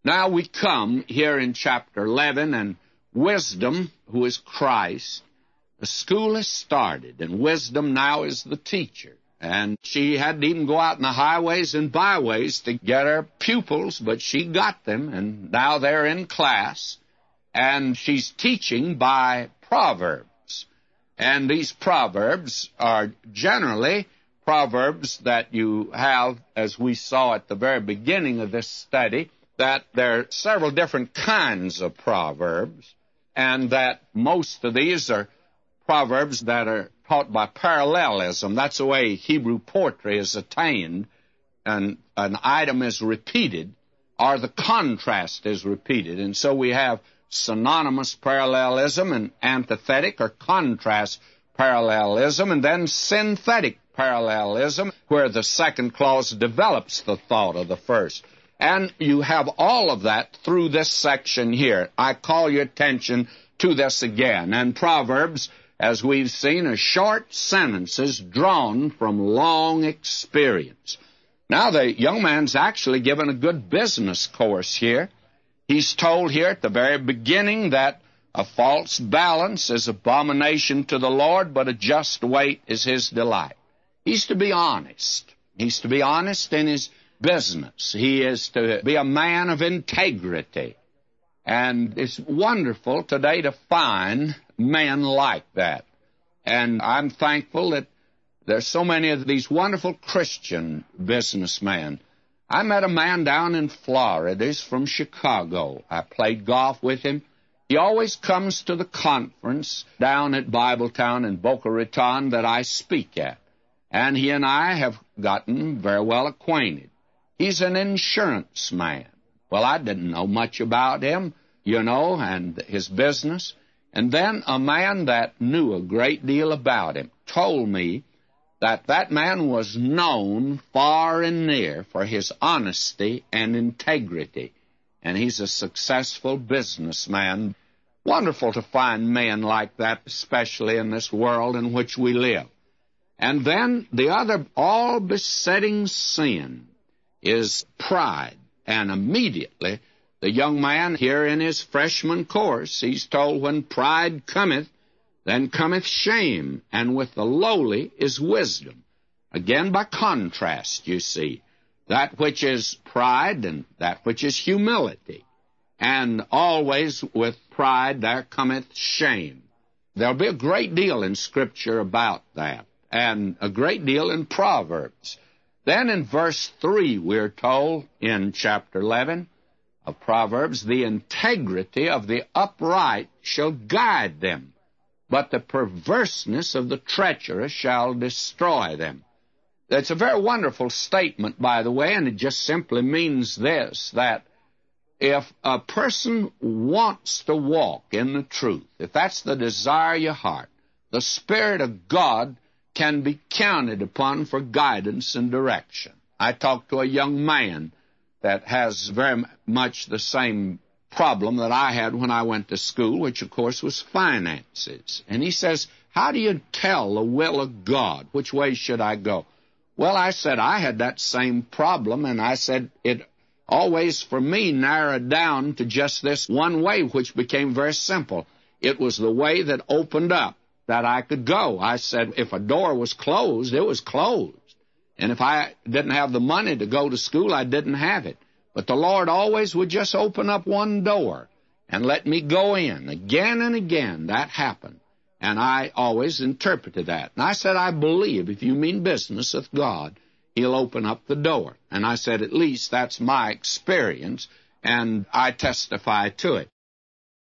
Now we come here in chapter 11, and wisdom, who is Christ, the school has started, and wisdom now is the teacher. And she had to even go out in the highways and byways to get her pupils, but she got them, and now they're in class, and she's teaching by Proverbs. And these Proverbs are generally Proverbs that you have, as we saw at the very beginning of this study, that there are several different kinds of Proverbs, and that most of these are Proverbs that are taught by parallelism. That's the way Hebrew poetry is attained, and an item is repeated, or the contrast is repeated. And so we have synonymous parallelism and antithetic or contrast parallelism, and then synthetic parallelism, where the second clause develops the thought of the first. And you have all of that through this section here. I call your attention to this again. And Proverbs, as we've seen, are short sentences drawn from long experience. Now, the young man's actually given a good business course here. He's told here at the very beginning that a false balance is abomination to the Lord, but a just weight is his delight. He's to be honest. He's to be honest in his business. He is to be a man of integrity. And it's wonderful today to find men like that. And I'm thankful that there's so many of these wonderful Christian businessmen. I met a man down in Florida. He's from Chicago. I played golf with him. He always comes to the conference down at Bibletown in Boca Raton that I speak at. And he and I have gotten very well acquainted. He's an insurance man. Well, I didn't know much about him, and his business. And then a man that knew a great deal about him told me that that man was known far and near for his honesty and integrity. And he's a successful businessman. Wonderful to find men like that, especially in this world in which we live. And then the other all-besetting sin is pride. And immediately, the young man here in his freshman course, he's told, when pride cometh, then cometh shame, and with the lowly is wisdom. Again, by contrast, you see, that which is pride and that which is humility. And always with pride there cometh shame. There'll be a great deal in Scripture about that, and a great deal in Proverbs. Then in verse 3, we're told in chapter 11 of Proverbs, the integrity of the upright shall guide them, but the perverseness of the treacherous shall destroy them. That's a very wonderful statement, by the way, and it just simply means this, that if a person wants to walk in the truth, if that's the desire of your heart, the Spirit of God can be counted upon for guidance and direction. I talked to a young man that has very much the same problem that I had when I went to school, which, of course, was finances. And he says, how do you tell the will of God? Which way should I go? Well, I said, I had that same problem, and I said, it always, for me, narrowed down to just this one way, which became very simple. It was the way that opened up, that I could go. I said, if a door was closed, it was closed. And if I didn't have the money to go to school, I didn't have it. But the Lord always would just open up one door and let me go in. Again and again, that happened. And I always interpreted that. And I said, I believe if you mean business with God, He'll open up the door. And I said, at least that's my experience, and I testify to it.